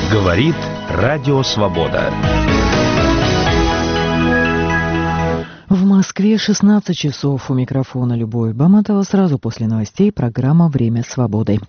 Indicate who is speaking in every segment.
Speaker 1: Говорит Радио Свобода.
Speaker 2: В Москве 16 часов. У микрофона Любовь Баматова. Сразу после новостей программа «Время свободы».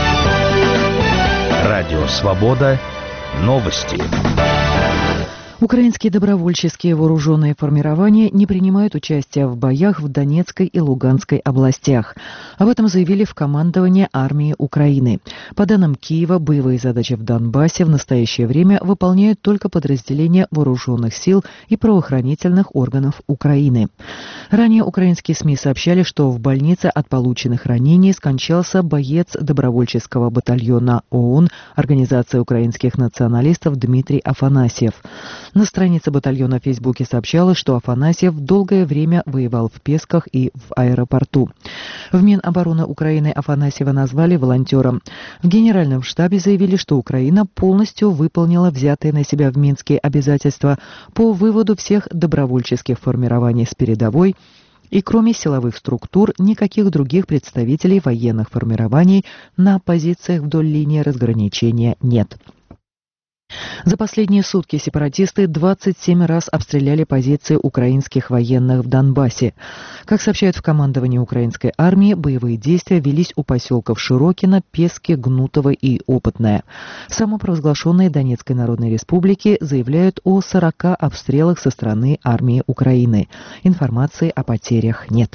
Speaker 1: Радио Свобода. Новости.
Speaker 2: Украинские добровольческие вооруженные формирования не принимают участия в боях в Донецкой и Луганской областях. Об этом заявили в командовании армии Украины. По данным Киева, боевые задачи в Донбассе в настоящее время выполняют только подразделения вооруженных сил и правоохранительных органов Украины. Ранее украинские СМИ сообщали, что в больнице от полученных ранений скончался боец добровольческого батальона ООН Организации украинских националистов Дмитрий Афанасьев. На странице батальона в Фейсбуке сообщалось, что Афанасьев долгое время воевал в Песках и в аэропорту. В Минобороны Украины Афанасьева назвали волонтером. В Генеральном штабе заявили, что Украина полностью выполнила взятые на себя в Минске обязательства по выводу всех добровольческих формирований с передовой, и кроме силовых структур никаких других представителей военных формирований на позициях вдоль линии разграничения нет. За последние сутки сепаратисты 27 раз обстреляли позиции украинских военных в Донбассе. Как сообщают в командовании украинской армии, боевые действия велись у поселков Широкино, Пески, Гнутово и Опытное. Самопровозглашенные Донецкой Народной Республики заявляют о 40 обстрелах со стороны армии Украины. Информации о потерях нет.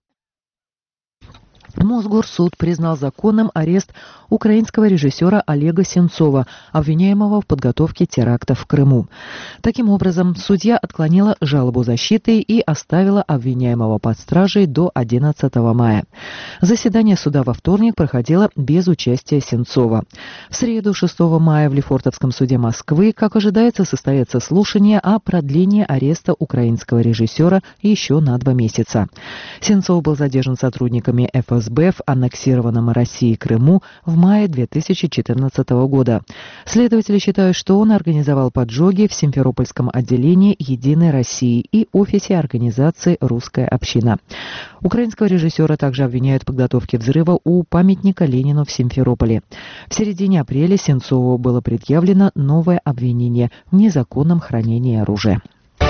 Speaker 2: Мосгорсуд признал законным арест украинского режиссера Олега Сенцова, обвиняемого в подготовке терактов в Крыму. Таким образом, судья отклонила жалобу защиты и оставила обвиняемого под стражей до 11 мая. Заседание суда во вторник проходило без участия Сенцова. В среду 6 мая в Лефортовском суде Москвы, как ожидается, состоится слушание о продлении ареста украинского режиссера еще на 2 месяца. Сенцов был задержан сотрудниками ФСБ в аннексированном Россией Крыму в мае 2014 года. Следователи считают, что он организовал поджоги в Симферопольском отделении «Единой России» и офисе организации «Русская община». Украинского режиссера также обвиняют в подготовке взрыва у памятника Ленину в Симферополе. В середине апреля Сенцову было предъявлено новое обвинение в незаконном хранении оружия.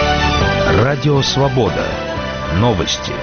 Speaker 1: Радио Свобода. Новости.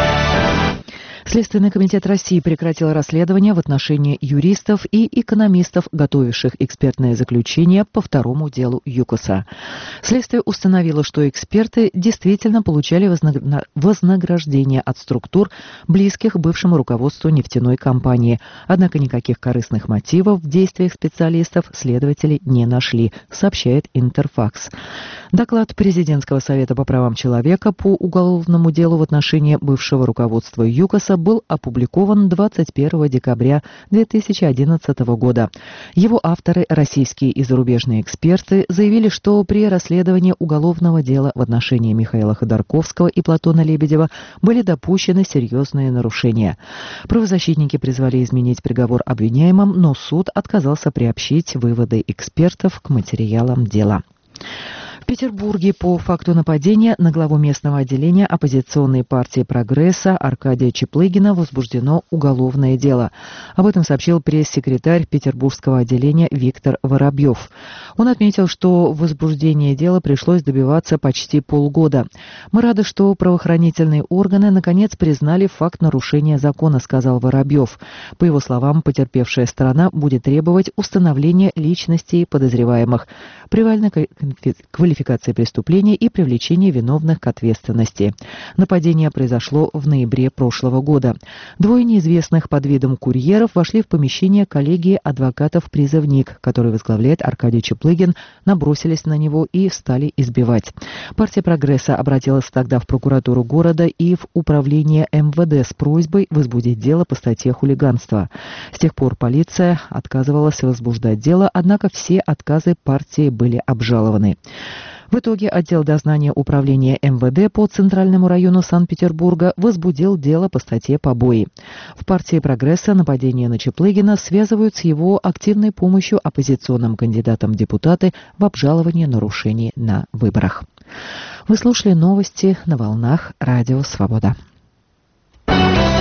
Speaker 2: Следственный комитет России прекратил расследование в отношении юристов и экономистов, готовивших экспертное заключение по второму делу ЮКОСа. Следствие установило, что эксперты действительно получали вознаграждение от структур, близких бывшему руководству нефтяной компании. Однако никаких корыстных мотивов в действиях специалистов следователи не нашли, сообщает Интерфакс. Доклад Президентского совета по правам человека по уголовному делу в отношении бывшего руководства ЮКОСа был опубликован 21 декабря 2011 года. Его авторы, российские и зарубежные эксперты, заявили, что при расследовании уголовного дела в отношении Михаила Ходорковского и Платона Лебедева были допущены серьезные нарушения. Правозащитники призвали изменить приговор обвиняемым, но суд отказался приобщить выводы экспертов к материалам дела. В Петербурге по факту нападения на главу местного отделения оппозиционной партии «Прогресса» Аркадия Чаплыгина возбуждено уголовное дело. Об этом сообщил пресс-секретарь петербургского отделения Виктор Воробьев. Он отметил, что возбуждение дела пришлось добиваться почти полгода. «Мы рады, что правоохранительные органы наконец признали факт нарушения закона», сказал Воробьев. По его словам, потерпевшая сторона будет требовать установления личностей подозреваемых, привальной квалификации преступления и привлечения виновных к ответственности. Нападение произошло в ноябре прошлого года. 2 неизвестных под видом курьеров вошли в помещение коллегии адвокатов-призывник, который возглавляет Аркадий Чаплыгин, набросились на него и стали избивать. Партия «Прогресса» обратилась тогда в прокуратуру города и в управление МВД с просьбой возбудить дело по статье хулиганства. С тех пор полиция отказывалась возбуждать дело, однако все отказы партии были обжалованы. В итоге отдел дознания управления МВД по Центральному району Санкт-Петербурга возбудил дело по статье «Побои». В партии «Прогресса» нападение на Чаплыгина связывают с его активной помощью оппозиционным кандидатам в депутаты в обжаловании нарушений на выборах. Вы слушали новости на волнах Радио Свобода.